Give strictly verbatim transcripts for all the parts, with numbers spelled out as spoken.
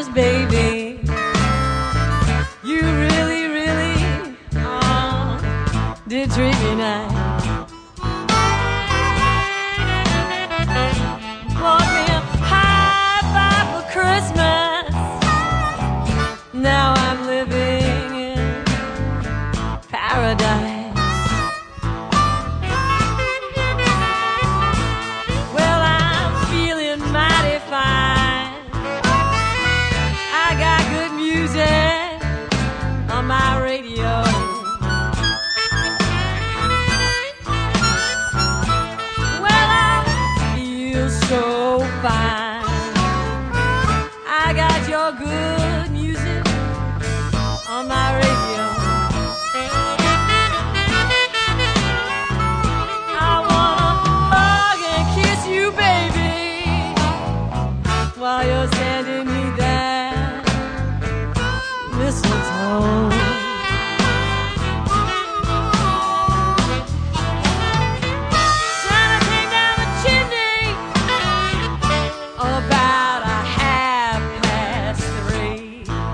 baby. You really, really oh, did treat me nice. Bought me a high five for Christmas. Now I'm living in paradise. Well, I'm feeling mighty fine. I got good music on my radio. Well, I feel so fine. I got your good music on my radio. I wanna hug and kiss you, baby, while you're standing me there, mistletoe. Santa came down the chimney about a half past three.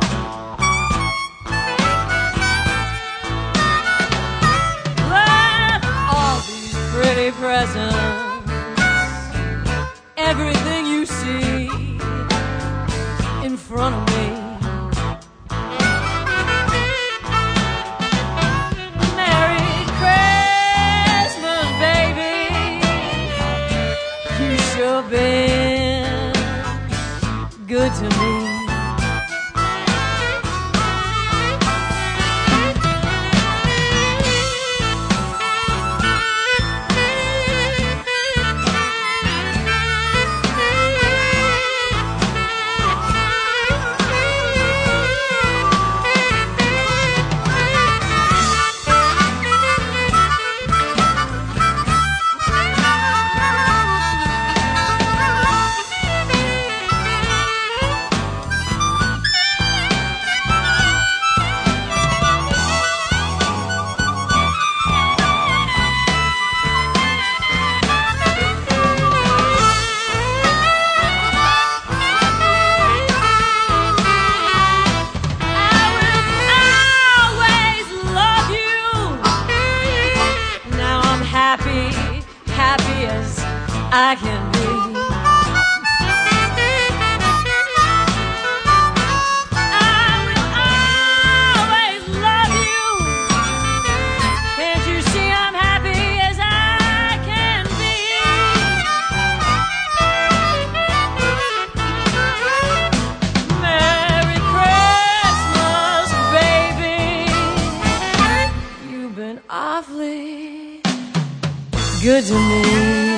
Left all these pretty presents, everything you see in front of me. Merry Christmas, baby. You sure been good to me. Happy, happy as I can be. I will always love you. Can't you see I'm happy as I can be? Merry Christmas, baby. You've been awfully good to me.